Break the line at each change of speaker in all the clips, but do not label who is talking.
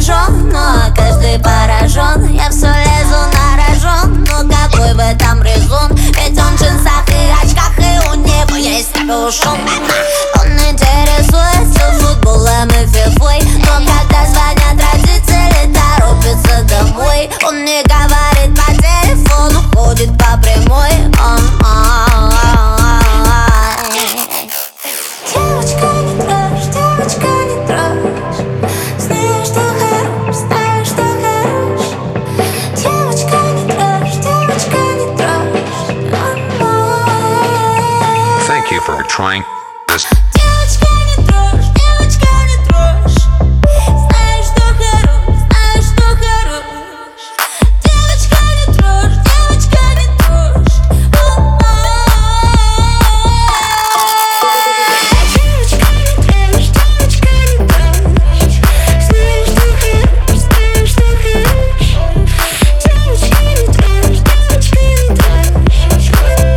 сожжен, но каждый поражен. Я все лезу на рожон, но какой в этом резон? Ведь он в джинсах и очках, и у него есть капюшон. Он интересуется футболом и фифой, но когда звонят родители, торопится домой. Он не говорит по телефону, ходит по прямой. Девочка, не трожь, девочка, не трожь. Знаешь, что хорош, знаешь, что хорош. Девочка, не трожь, девочка, не трожь.
Thank you for trying this.
Девочка, не трожь, девочка, не трожь. Знаешь, что хорош, знаешь, что хорош. Девочка, не трожь, девочка, не трожь. Девочка, не трожь, девочка, не трожь. Знаешь, что хорош, знаешь, что хорош. Девочка, не трожь, девочка, не трожь.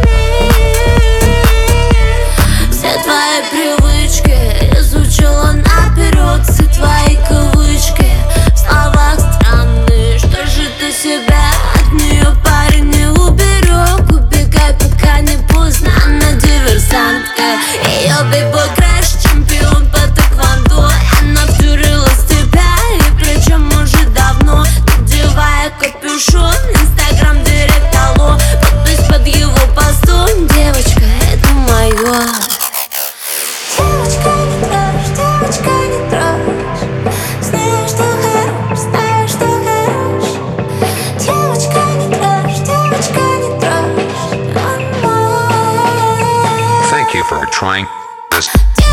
Все твои привычки изучила наперед, все твои кавычки в словах странные. Что же ты себя от нее, парень, не уберег? Убегай, пока не поздно, она диверсантка. Ее бейбой краш, чемпион по тэквондо. Она втюрилась в тебя, и причем уже давно. Надевая капюшон, инстаграм директ, алло. Подпись под его постом, девочка, это мое. Девочка, не трожь, девочка, не трожь. Знаешь, что хорош, знаешь, что хорош. Девочка, не трожь, девочка, не трожь.
Thank you for trying this.